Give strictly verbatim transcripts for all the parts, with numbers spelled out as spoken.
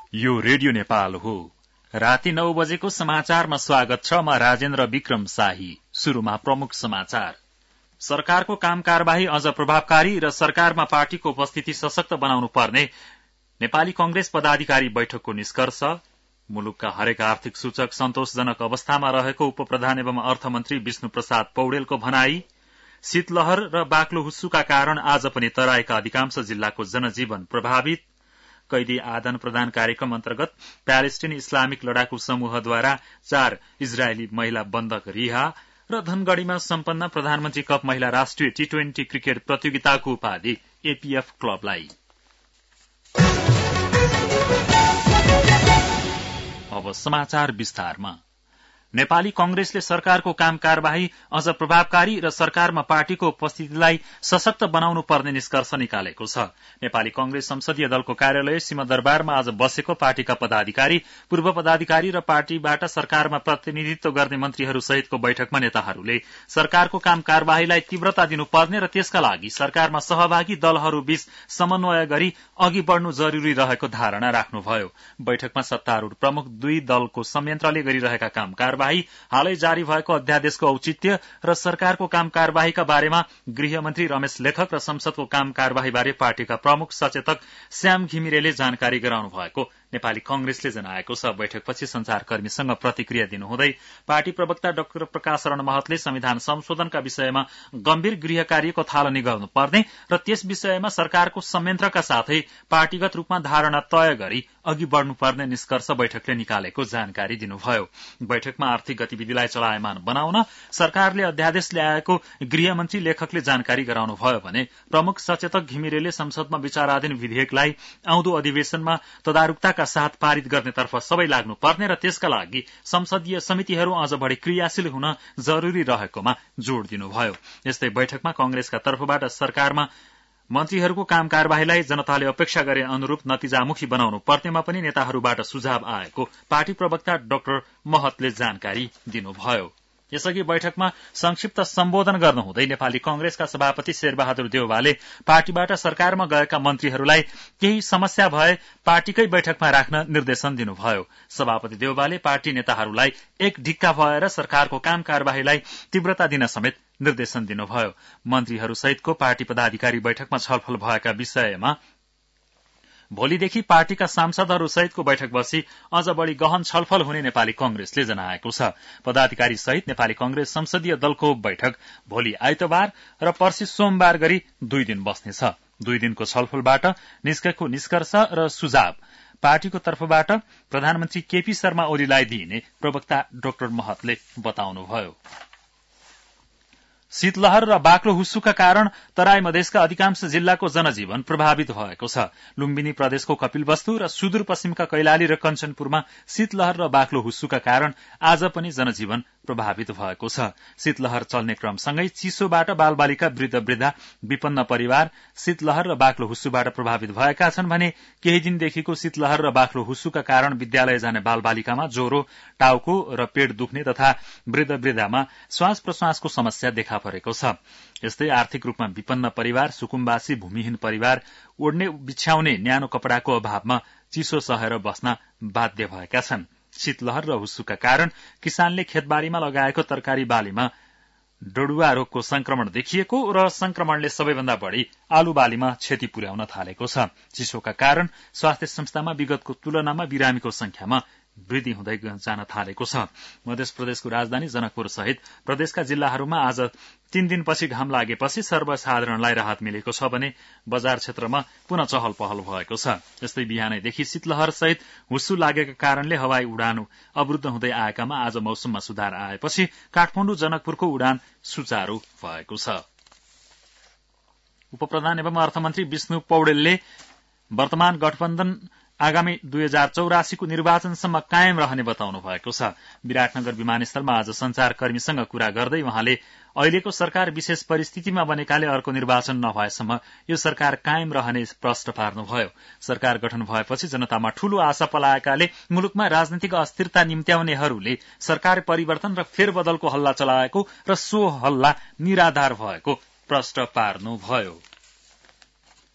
यो रेडियो नेपाल हो। राति नौ बजेको समाचारमा स्वागत छ। म राजेन्द्र विक्रम शाही। शुरूमा प्रमुख समाचार। सरकारको काम कारबाही अझ प्रभावकारी र सरकारमा पार्टीको उपस्थिति सशक्त बनाउनु पर्ने नेपाली कंग्रेस पदाधिकारी बैठकको निष्कर्ष। मुलुकका हरेक आर्थिक सूचक सन्तोषजनक अवस्थामा रहेको उपप्रधान एवं अर्थमन्त्री विष्णु प्रसाद पौडेलको भनाई। शीतलहर र बाक्लो हुस्सुका कारण आज पनि तराईका अधिकांश जिल्लाको जनजीवन प्रभावित। कैदी आदान प्रदान कार्यक्रम अन्तर्गत प्यालेस्टिनी इस्लामिक लडाकु समूहद्वारा चार इजरायली महिला बन्धक रिहा र धनगढ़ीमा सम्पन्न प्रधानमन्त्री कप महिला राष्ट्रिय टी ट्वेन्टी क्रिकेट प्रतियोगिताको उपाधि एपीएफ क्लबलाई। अब समाचार विस्तारमा। नेपाली कंग्रेसले सरकारको काम कारबाही अझ प्रभावकारी र सरकारमा पार्टीको उपस्थितिलाई सशक्त बनाउनु पर्ने निष्कर्ष निकालेको छ। नेपाली कंग्रेस संसदीय दलको कार्यालय सिंहदरबारमा आज बसेको पार्टीका पदाधिकारी, पूर्व पदाधिकारी र पार्टीबाट सरकारमा प्रतिनिधित्व गर्ने मन्त्रीहरू सहितको बैठकमा नेताहरूले सरकारको काम कारबाहीलाई तीव्रता दिनुपर्ने र त्यसका लागि सरकारमा सहभागी दलहरूबीच समन्वय गरी अघि बढ़नु जरूरी रहेको धारणा राख्नुभयो। बैठकमा सत्तारूढ़ प्रमुख दुई दलको संयन्त्रले गरिरहेका काम कारबाही, हालै जारी भएको अध्यादेशको औचित्य र सरकारको काम कारबाहीका बारेमा गृहमन्त्री रमेश लेखक र संसदको काम कारबाहीबारे पार्टीका प्रमुख सचेतक श्याम घिमिरेले जानकारी गराउनु भएको नेपाली कंग्रेसले जनाएको छ। बैठकपछि संचारकर्मीसँग प्रतिक्रिया दिनुहुँदै पार्टी प्रवक्ता डाक्टर प्रकाश शरण महतले संविधान संशोधनका विषयमा गम्भीर गृह कार्यको थालनी गर्नुपर्ने र त्यस विषयमा सरकारको संयन्त्रका साथै पार्टीगत रूपमा धारणा तय गरी अघि बढ़नुपर्ने निष्कर्ष बैठकले निकालेको जानकारी दिनुभयो। बैठकमा आर्थिक गतिविधिलाई चलायमान बनाउन सरकारले अध्यादेश ल्याएको गृहमन्त्री लेखकले जानकारी गराउनुभयो भने प्रमुख सचेतक घिमिरेले संसदमा विचाराधीन विधेयकलाई आउँदो अधिवेशनमा तदारुकता साथ पारित गर्नेतर्फ सबै लाग्नुपर्ने र त्यसका लागि संसदीय समितिहरू अझ बढ़ी क्रियाशील हुन जरूरी रहेकोमा जोड़ दिनुभयो। यस्तै बैठकमा कंग्रेसका तर्फबाट सरकारमा मन्त्रीहरूको काम कारबाहीलाई जनताले अपेक्षा गरे अनुरूप नतिजामुखी बनाउनु पर्नेमा पनि नेताहरूबाट सुझाव आएको पार्टी प्रवक्ता डाक्टर महतले जानकारी दिनुभयो। यसअघि बैठकमा संक्षिप्त सम्बोधन गर्नुहुँदै नेपाली कंग्रेसका सभापति शेरबहादुर देउवाले पार्टीबाट सरकारमा गएका मन्त्रीहरूलाई केही समस्या भए पार्टीकै बैठकमा राख्न निर्देशन दिनुभयो। सभापति देउवाले पार्टी नेताहरूलाई एक ढिक्का भएर सरकारको काम कारबाहीलाई तीव्रता दिन समेत निर्देशन दिनुभयो। मन्त्रीहरू सहितको पार्टी पदाधिकारी बैठकमा छलफल भएका विषयमा भोलिदेखि पार्टीका सांसदहरू सहितको बैठक बसी अझ बढ़ी गहन छलफल हुने नेपाली कंग्रेसले जनाएको छ। पदाधिकारी सहित नेपाली कंग्रेस संसदीय दलको बैठक भोलि आइतबार र पर्सि सोमबार गरी दुई दिन बस्नेछ। दुई दिनको छलफलबाट निस्केको निष्कर्ष र सुझाव पार्टीको तर्फबाट प्रधानमन्त्री केपी शर्मा ओलीलाई दिइने प्रवक्ता डाक्टर महतले बताउनुभयो। शीतलहर र बाक्लो हुस्सुका कारण तराई मधेसका अधिकांश जिल्लाको जनजीवन प्रभावित भएको छ। लुम्बिनी प्रदेशको कपिलवस्तु र सुदूरपश्चिमका कैलाली र कञ्चनपुरमा शीतलहर र बाक्लो हुस्सुका कारण आज पनि जनजीवन प्रभावित भएको छ। शीतलहर चल्ने क्रमसँगै चिसोबाट बालबालिका, वृद्ध वृद्धा, विपन्न परिवार शीतलहर र बाक्लो हुस्सुबाट प्रभावित भएका छन् भने केही दिनदेखिको शीतलहर र बाक्लो हुस्सुका कारण विद्यालय जाने बालबालिकामा ज्वरो, टाउको र पेट दुख्ने तथा वृद्ध वृद्धामा श्वास प्रश्वासको समस्या देखा परेको छ। यस्तै आर्थिक रूपमा विपन्न परिवार, सुकुम्बासी, भूमिहीन परिवार ओड्ने बिछ्याउने न्यानो कपडाको अभावमा चिसो सहेर बस्न बाध्य भएका छन्। शीतलहर र हुस्सुका कारण किसानले खेतबारीमा लगाएको तरकारी बालीमा डडुवा रोगको संक्रमण देखिएको र संक्रमणले सबैभन्दा बढ़ी आलु बालीमा क्षति पुर्याउन थालेको छ। चिसोका कारण स्वास्थ्य संस्थामा विगतको तुलनामा बिरामीको संख्यामा वृद्धि हुँदै जान थालेको छ। मध्य प्रदेशको राजधानी जनकपुर सहित प्रदेशका जिल्लाहरूमा आज तीन दिनपछि घाम लागेपछि सर्वसाधारणलाई राहत मिलेको छ भने बजार क्षेत्रमा पुनः चहल पहल भएको छ। यस्तै बिहानैदेखि शीतलहर सहित हुस्सु लागेका कारणले हवाई उडान अवरुद्ध हुँदै आएकामा आज मौसममा सुधार आएपछि काठमाडौँ जनकपुरको उडान सुचारू भएको छ। उपप्रधान एवं अर्थमन्त्री विष्णु पौडेलले वर्तमान गठबन्धन आगामी दुई हजार चौरासीको निर्वाचनसम्म कायम रहने बताउनु भएको छ। विराटनगर विमानस्थलमा आज संचारकर्मीसँग कुरा गर्दै उहाँले अहिलेको सरकार विशेष परिस्थितिमा बनेकाले अर्को निर्वाचन नभएसम्म यो सरकार कायम रहने प्रश्न पार्नुभयो। सरकार गठन भएपछि जनतामा ठूलो आशा पलाएकाले मुलुकमा राजनीतिक अस्थिरता निम्त्याउनेहरूले सरकार परिवर्तन र फेरबदलको हल्ला चलाएको र सो हल्ला निराधार भएको प्रश्न पार्नुभयो।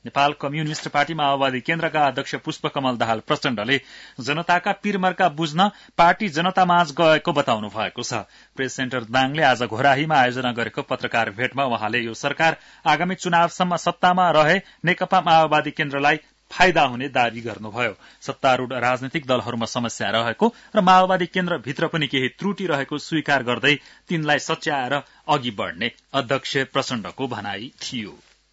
नेपाल कम्युनिष्ट पार्टी माओवादी केन्द्रका अध्यक्ष पुष्पकमल दाहाल प्रचण्डले जनताका पीरमर्का बुझ्न पार्टी जनतामाझ गएको बताउनु भएको छ। प्रेस सेन्टर दाङले आज घोराहीमा आयोजना गरेको पत्रकार भेटमा उहाँले यो सरकार आगामी चुनावसम्म सत्तामा रहे नेकपा माओवादी केन्द्रलाई फाइदा हुने दावी गर्नुभयो। सत्तारूढ़ राजनीतिक दलहरूमा समस्या रहेको र माओवादी केन्द्रभित्र पनि केही त्रुटि रहेको स्वीकार गर्दै तिनलाई सच्याएर अघि बढ़ने अध्यक्ष प्रचण्डको भनाई थियो।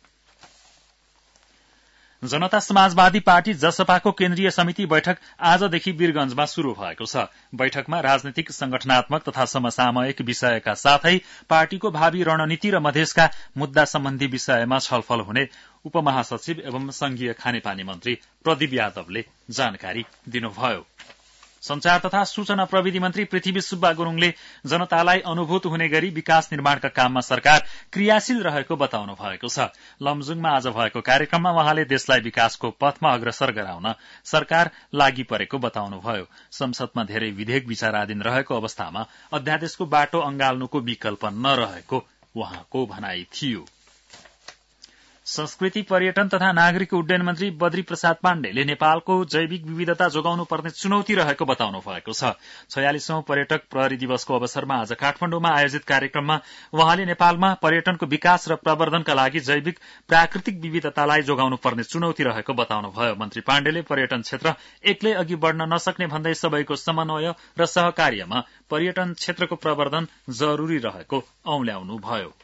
जनता समाजवादी पार्टी जसपाको केन्द्रीय समिति बैठक आजदेखि वीरगंजमा शुरू भएको छ। बैठकमा राजनीतिक संगठनात्मक तथा समसामयिक विषयका साथै पार्टीको भावी रणनीति र मधेसका मुद्दा सम्बन्धी विषयमा छलफल हुने उपमहासचिव एवं संघीय खानेपानी मन्त्री प्रदीप यादवले जानकारी दिनुभयो। संचार तथा सूचना प्रविधि मन्त्री पृथ्वी सुब्बा गुरूङले जनतालाई अनुभूत हुने गरी विकास निर्माणका काममा सरकार क्रियाशील रहेको बताउनु भएको छ। लमजुङमा आज भएको कार्यक्रममा उहाँले देशलाई विकासको पथमा अग्रसर गराउन सरकार लागि परेको बताउनुभयो। संसदमा धेरै विधेयक विचाराधीन रहेको अवस्थामा अध्यादेशको बाटो अंगाल्नुको विकल्प नरहेको उहाँको भनाई थियो। संस्कृति पर्यटन तथा नागरिक उड्डयन मन्त्री बद्री प्रसाद पाण्डेले नेपालको जैविक विविधता जोगाउनु पर्ने चुनौती रहेको बताउनु भएको छ। छयालिसौं पर्यटक प्रहरी दिवसको अवसरमा आज काठमाडौँमा आयोजित कार्यक्रममा उहाँले नेपालमा पर्यटनको विकास र प्रवर्धनका लागि जैविक प्राकृतिक विविधतालाई जोगाउनु पर्ने चुनौती रहेको बताउनुभयो। मन्त्री पाण्डेले पर्यटन क्षेत्र एक्लै अघि बढ़न नसक्ने भन्दै सबैको समन्वय र सहकार्यमा पर्यटन क्षेत्रको प्रवर्धन जरूरी रहेको औल्याउनुभयो।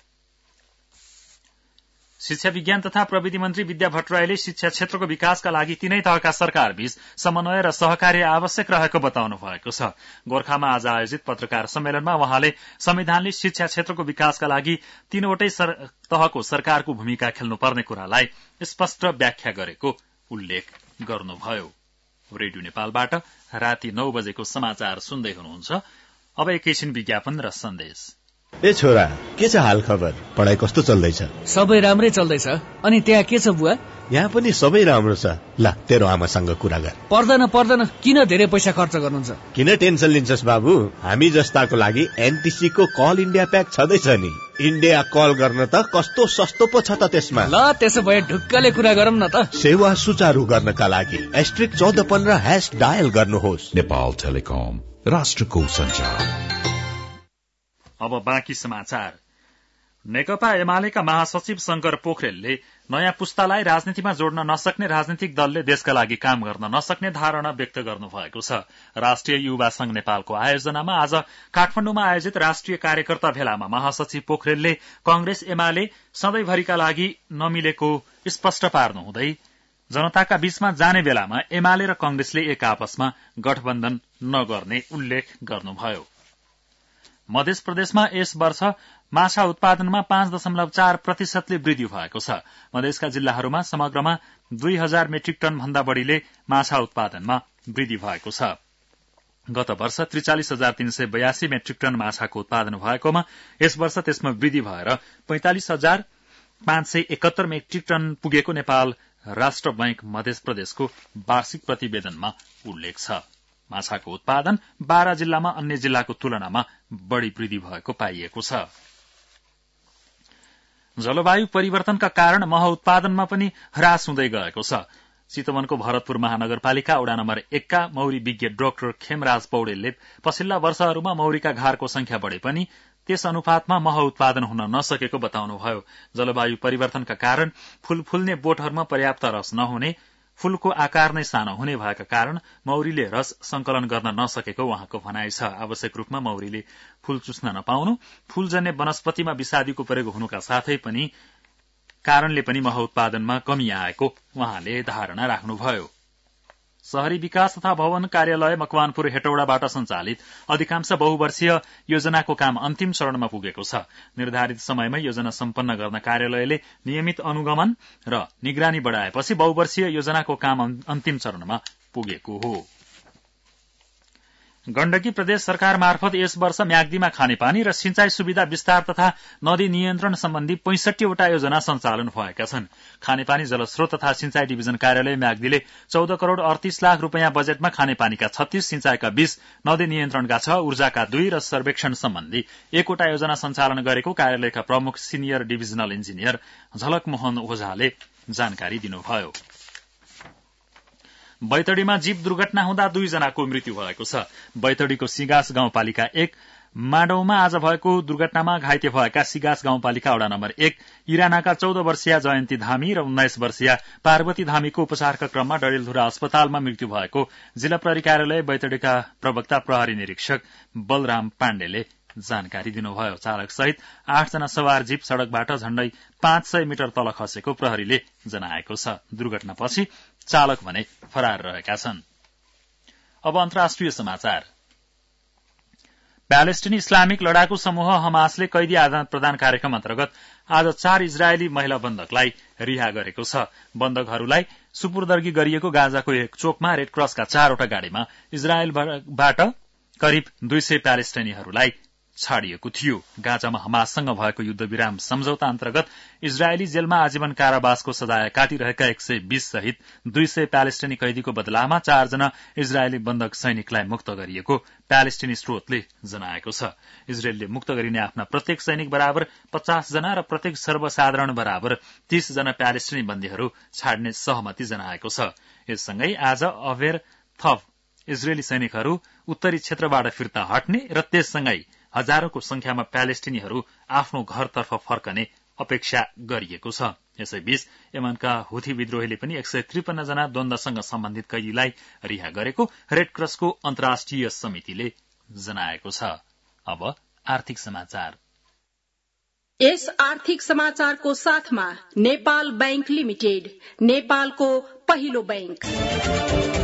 शिक्षा विज्ञान तथा प्रविधि मन्त्री विद्या भट्टराईले शिक्षा क्षेत्रको विकासका लागि तीनै तहका सरकारबीच समन्वय र सहकार्य आवश्यक रहेको बताउनु भएको छ। गोर्खामा आज आयोजित पत्रकार सम्मेलनमा उहाँले संविधानले शिक्षा क्षेत्रको विकासका लागि तीनवटै सर, तहको सरकारको भूमिका खेल्नुपर्ने कुरालाई स्पष्ट व्याख्या गरेको उल्लेख गर्नुभयो। रेडियो नेपालबाट राति नौ बजेको समाचार सुन्दै हुनुहुन्छ। अब एकैछिन विज्ञापन र सन्देश। ए छोरा, के छ हाल खबर? पढाइ कस्तो चल्दैछ? सबै राम्रै चल्दैछ। अनि त्यहाँ के छ बुवा? यहाँ पनि सबै राम्रो छ। ल तेरो आमासँग कुरा गर। पर्दैन पर्दैन, किन धेरै पैसा खर्च गर्नुहुन्छ? किन टेन्सन लिन्छस् बाबु? हामी जस्ताको लागि एनटिसी को कल इन्डिया प्याक छँदैछ नि। इन्डिया कल गर्न त कस्तो सस्तो पो छ त त्यसमा। ल त्यसो भए ढुक्कले कुरा गरौँ न त। सेवा सुचारू गर्नका लागि एस्ट्रिक चौध पन्ध्र ह्याश डायल गर्नुहोस्। नेपाल टेलिकम, राष्ट्रको सञ्चार। अब बाँकी समाचार। नेकपा एमालेका महासचिव शंकर पोखरेलले नयाँ पुस्तालाई राजनीतिमा जोड्न नसक्ने राजनीतिक दलले देशका लागि काम गर्न नसक्ने धारणा व्यक्त गर्नुभएको छ। राष्ट्रिय युवा संघ नेपालको आयोजनामा आज काठमाडौँमा आयोजित राष्ट्रिय कार्यकर्ता भेलामा महासचिव पोखरेलले कांग्रेस एमाले सधैँभरिका लागि नमिलेको स्पष्ट पार्नुहुँदै जनताका बीचमा जाने बेलामा एमाले र कांग्रेसले एक आपसमा गठबन्धन नगर्ने उल्लेख गर्नुभयो। मध्य प्रदेशमा यस वर्ष माछा उत्पादनमा पाँच दशमलव चार प्रतिशतले वृद्धि भएको छ। मधेसका जिल्लाहरूमा समग्रमा दुई हजार मेट्रिक टन भन्दा बढ़ीले माछा उत्पादनमा वृद्धि भएको छ। गत वर्ष त्रिचालिस हजार तीन सय बयासी मेट्रिक टन माछाको उत्पादन भएकोमा यस वर्ष त्यसमा वृद्धि भएर पैंतालिस हजार पाँच सय एकहत्तर मेट्रिक टन पुगेको नेपाल राष्ट्र बैंक मध्य प्रदेशको वार्षिक प्रतिवेदनमा उल्लेख छ। माछाको उत्पादन बाह्र जिल्लामा अन्य जिल्लाको तुलनामा बढ़ी वृद्धि भएको पाइएको छ। जलवायु परिवर्तनका कारण मह उत्पादनमा पनि ह्रास हुँदै गएको छ। चितवनको भरतपुर महानगरपालिका वडा नम्बर एकका मौरी विज्ञ डाक्टर खेमराज पौडेलले पछिल्ला वर्षहरूमा मौरीका घारको संख्या बढ़े पनि त्यस अनुपातमा मह उत्पादन हुन नसकेको बताउनुभयो। जलवायु परिवर्तनका कारण फूल फुल्ने बोटहरूमा पर्याप्त रस नहुने, फूलको आकार नै सानो हुने भएका कारण मौरीले रस संकलन गर्न नसकेको उहाँको भनाइ छ। आवश्यक रूपमा मौरीले फूल चुस्न नपाउनु, फूलजन्य वनस्पतिमा विषादीको प्रयोग हुनुका साथै पनि कारणले पनि मह उत्पादनमा कमी आएको उहाँले धारणा राख्नुभयो। शहरी विकास तथा भवन कार्यालय मकवानपुर हेटौडाबाट सञ्चालित अधिकांश बहुवर्षीय योजनाको काम अन्तिम चरणमा पुगेको छ। निर्धारित समयमा योजना सम्पन्न गर्न कार्यालयले नियमित अनुगमन र निगरानी बढ़ाएपछि बहुवर्षीय योजनाको काम अन्तिम चरणमा पुगेको हो। गण्डकी प्रदेश सरकार मार्फत यस वर्ष म्याग्दीमा खानेपानी र सिंचाई सुविधा विस्तार तथा नदी नियन्त्रण सम्बन्धी पैंसठीवटा योजना सञ्चालन भएका छन्। खानेपानी जलस्रोत तथा सिंचाई डिभिजन कार्यालय म्याग्दीले चौध करोड़ अडतीस लाख रूपियाँ बजेटमा खानेपानीका छत्तीस, सिंचाईका बीस, नदी नियन्त्रणका छ, ऊर्जाका दुई र सर्वेक्षण सम्बन्धी एकवटा योजना सञ्चालन गरेको कार्यालयका प्रमुख सिनियर डिभिजनल इन्जिनियर झलकमोहन ओझाले जानकारी दिनुभयो। बैतडीमा जीप दुर्घटना हुँदा दुईजनाको मृत्यु भएको छ। बैतडीको सिगास गाउँपालिका एक माडौमा आज भएको दुर्घटनामा घाइते भएका सिगास गाउँपालिका वडा नम्बर एक इरानाका चौध वर्षीय जयन्ती धामी र उन्नाइस वर्षीय पार्वती धामीको उपचारका क्रममा डडेलधुरा अस्पतालमा मृत्यु भएको जिल्ला प्रहरी कार्यालय बैतडीका प्रवक्ता प्रहरी निरीक्षक बलराम पाण्डेले जानकारी दिनुभयो। चालक सहित आठजना सवार जीप सड़कबाट झण्डै पाँच सय मिटर तल खसेको प्रहरीले जनाएको छ। दुर्घटनापछि चालक भने फरार रहेका छन्। अब अन्तर्राष्ट्रिय समाचार। प्यालेस्टिनी इस्लामिक लडाकु समूह हमासले कैदी आदान प्रदान कार्यक्रम अन्तर्गत आज चार इजरायली महिला बन्धकलाई रिहा गरेको छ। बन्धकहरूलाई सुपुर्दगी गरिएको गाजाको एक चोकमा रेड क्रसका चारवटा गाड़ीमा इजरायलबाट करिब दुई सय प्यालेस्टिनीहरूलाई छाडिएको थियो। गाजामा हमाससँग भएको युद्धविराम सम्झौता अन्तर्गत इजरायली जेलमा आजीवन कारावासको सजाय काटिरहेका एक सय बीस सहित दुई सय प्यालेस्टिनी कैदीको बदलामा चारजना इजरायली बन्धक सैनिकलाई मुक्त गरिएको प्यालेस्टिनी स्रोतले जनाएको छ। इजरायलले मुक्त गरिने आफ्ना प्रत्येक सैनिक बराबर पचास जना र प्रत्येक सर्वसाधारण बराबर तीस जना प्यालेस्टिनी बन्दीहरू छाड्ने सहमति जनाएको छ। यससँगै आज अभेर थप इजरायली सैनिकहरू उत्तरी क्षेत्रबाट फिर्ता हट्ने र त्यससँगै हजारौंको संख्यामा प्यालेस्टिनीहरू आफ्नो घरतर्फ फर्कने अपेक्षा गरिएको छ। यसैबीच यमनका हुथी विद्रोहीले पनि एक सय त्रिपन्न जना द्वन्द्वसँग सम्बन्धित कैदीलाई रिहा गरेको रेड क्रसको अन्तर्राष्ट्रिय समितिले जनाएको छ। अब आर्थिक समाचार। यस आर्थिक समाचारको साथमा नेपाल बैंक लिमिटेड, नेपालको पहिलो बैंक।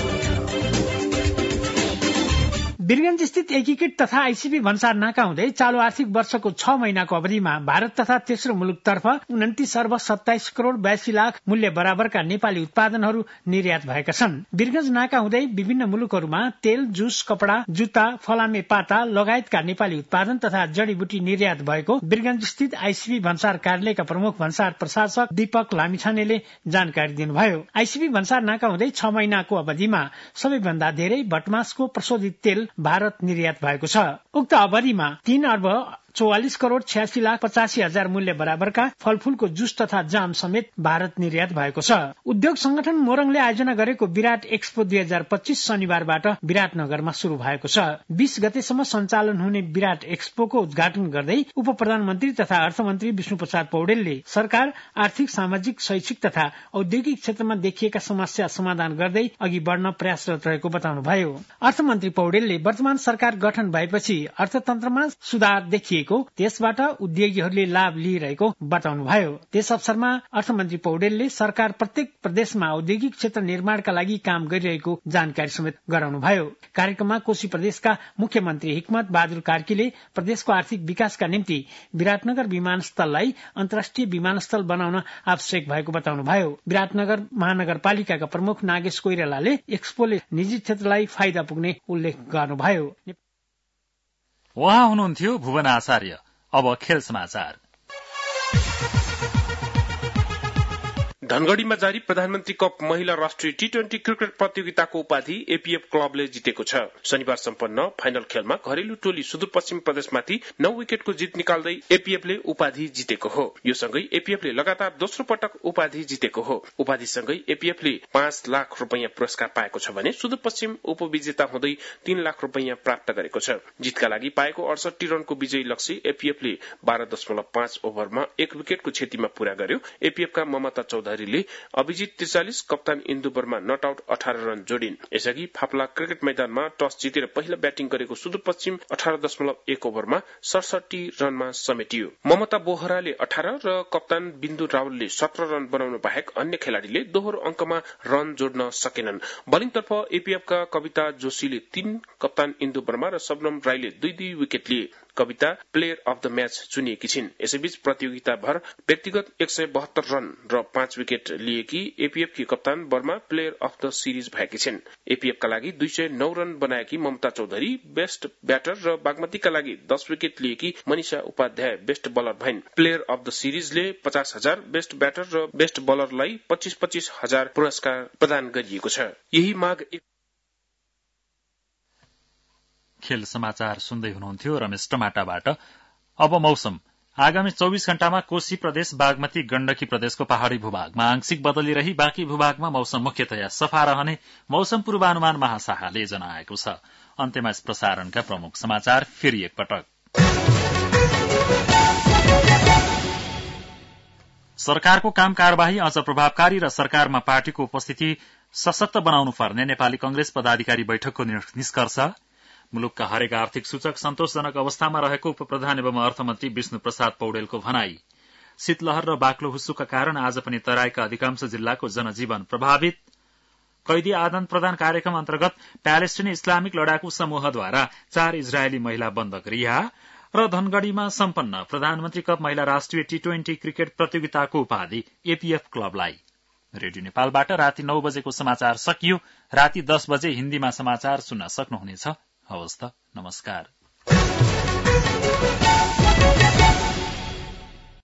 वीरगंज स्थित एकीकृत तथा आईसीबी भन्सार नाका हुँदै चालू आर्थिक वर्षको छ महिनाको अवधिमा भारत तथा तेस्रो मुलुकतर्फ उन्तिस अर्ब सत्ताइस करोड़ बयासी लाख मूल्य बराबरका नेपाली उत्पादनहरू निर्यात भएका छन्। वीरगंज नाका हुँदै विभिन्न मुलुकहरूमा तेल, जुस, कपड़ा, जुत्ता, फलामे पाता लगायतका नेपाली उत्पादन तथा जड़ीबुटी निर्यात भएको वीरगंज स्थित आईसीबी भन्सार कार्यालयका प्रमुख भन्सार प्रशासक दीपक लामिछानेले जानकारी दिनुभयो। आईसीबी भन्सार नाका हुँदै छ महिनाको अवधिमा सबैभन्दा धेरै भटमासको प्रशोधित तेल भारत निर्यात भएको छ। उक्त अवधिमा तीन अर्ब चौवालिस करोड़ छियासी लाख पचासी हजार मूल्य बराबरका फलफूलको जुस तथा जाम समेत भारत निर्यात भएको छ। उद्योग संगठन मोरङले आयोजना गरेको विराट एक्सपो दुई हजार पच्चीस शनिबारबाट विराटनगरमा शुरू भएको छ। बीस गतेसम्म सञ्चालन हुने विराट एक्सपोको उद्घाटन गर्दै उप प्रधानमन्त्री तथा अर्थमन्त्री विष्णु प्रसाद पौडेलले सरकार आर्थिक, सामाजिक, शैक्षिक तथा औद्योगिक क्षेत्रमा देखिएका समस्या समाधान गर्दै अघि बढ्न प्रयासरत रहेको बताउनुभयो। अर्थमन्त्री पौडेलले वर्तमान सरकार गठन भएपछि अर्थतन्त्रमा सुधार देखिएको त्यसबाट उद्योगीहरूले लाभ लिइरहेको बताउनुभयो। त्यस अवसरमा अर्थमन्त्री पौडेलले सरकार प्रत्येक प्रदेशमा औद्योगिक क्षेत्र निर्माणका लागि काम गरिरहेको जानकारी समेत गराउनुभयो। कार्यक्रममा कोशी प्रदेशका मुख्यमन्त्री हिक्मत बहादुर कार्कीले प्रदेशको आर्थिक विकासका निम्ति विराटनगर विमानस्थललाई अन्तर्राष्ट्रिय विमानस्थल बनाउन आवश्यक भएको बताउनुभयो। विराटनगर महानगरपालिकाका प्रमुख नागेश कोइरालाले एक्सपोले निजी क्षेत्रलाई फाइदा पुग्ने उल्लेख गर्नुभयो। उहाँ हुनुहुन्थ्यो भुवन आचार्य। अब खेल समाचार। धनगढ़ीमा जारी प्रधानमन्त्री कप महिला राष्ट्रिय टी ट्वेन्टी क्रिकेट प्रतियोगिताको उपाधि एपीएफ क्लबले जितेको छ। शनिबार सम्पन्न फाइनल खेलमा घरेलु टोली सुदूरपश्चिम प्रदेशमाथि नौ विकेटको जित निकाल्दै एपीएफले उपाधि जितेको हो। यो सँगै एपीएफले लगातार दोस्रो पटक उपाधि जितेको हो। उपाधिसँगै एपीएफले पाँच लाख रुपियाँ पुरस्कार पाएको छ भने सुदूरपश्चिम उपविजेता हुँदै तीन लाख रुपियाँ प्राप्त गरेको छ। जितका लागि पाएको अडसठी रनको विजयी लक्ष्य एपीएफले बाह्र दशमलव पाँच ओभरमा एक विकेटको क्षतिमा पूरा गर्यो। एपीएफका ममता चौधरी अभिजित त्रिचालिस, कप्तान इन्दु वर्मा नट आउट अठार रन जोडिन्। यसअघि फाप्ला क्रिकेट मैदानमा टस जितेर पहिला ब्याटिङ गरेको सुदूरपश्चिम अठार दशमलव एक ओभरमा सडसठी रनमा समेटियो। ममता बोहराले अठार र कप्तान बिन्दु रावलले सत्र रन बनाउनु बाहेक अन्य खेलाड़ीले दोहोरो अंकमा रन जोड्न सकेनन्। बलिङतर्फ एपीएफका कविता जोशीले तीन, कप्तान इन्दु वर्मा र सबनम राईले दुई दुई विकेट लिए। Kavita player of the match चुनिएकी छिन्। यसैबीच प्रतियोगिताभर व्यक्तिगत एक सय बहत्तर रन र पाँच विकेट लिएकी एपीएफकी कप्तान Verma player of the series भएकी छिन्। एपीएफका लागि दुई सय नौ रन बनाएकी ममता चौधरी बेस्ट ब्याटर र बागमतीका लागि दस विकेट लिएकी मनिषा उपाध्याय बेस्ट बलर भइन्। प्लेयर अफ द सिरिजले पचास हजार, बेस्ट ब्याटर र बेस्ट बलरलाई पच्चीस पच्चीस हजार पुरस्कार प्रदान गरिएको छ। यही माग खेल समाचार सुन्दै हुनुहुन्थ्यो रमेश टमाटाबाट। अब मौसम। आगामी चौबीस घण्टामा कोशी प्रदेश, बागमती, गण्डकी प्रदेशको पहाड़ी भूभागमा आंशिक बदली रही बाँकी भूभागमा मौसम मुख्यतया सफा रहने मौसम पूर्वानुमान महाशाखाले जनाएको छ। अन्त्यमा यस प्रसारणका प्रमुख समाचार फेरि एकपटक। सरकारको काम कार्यवाही अझ प्रभावकारी र सरकारमा पार्टीको उपस्थिति सशक्त बनाउनु पर्ने नेपाली कंग्रेस पदाधिकारी बैठकको निष्कर्ष। मुलुकका हरेक आर्थिक सूचक सन्तोषजनक अवस्थामा रहेको उप प्रधान एवं अर्थमन्त्री विष्णु प्रसाद पौडेलको भनाई। शीतलहर र बाक्लो हुस्सुका कारण आज पनि तराईका अधिकांश जिल्लाको जनजीवन प्रभावित। कैदी आदान प्रदान कार्यक्रम अन्तर्गत प्यालेस्टिनी इस्लामिक लडाकु समूहद्वारा चार इजरायली महिला बन्धक रिहा। र धनगढ़ीमा सम्पन्न प्रधानमन्त्री कप महिला राष्ट्रिय टी ट्वेन्टी क्रिकेट प्रतियोगिताको उपाधि एपीएफ क्लबलाई। रेडियो नेपालबाट राति नौ बजेको समाचार सकियो। राति दस बजे हिन्दीमा समाचार सुन्न सक्नुहुनेछ। हवस् त, नमस्कार।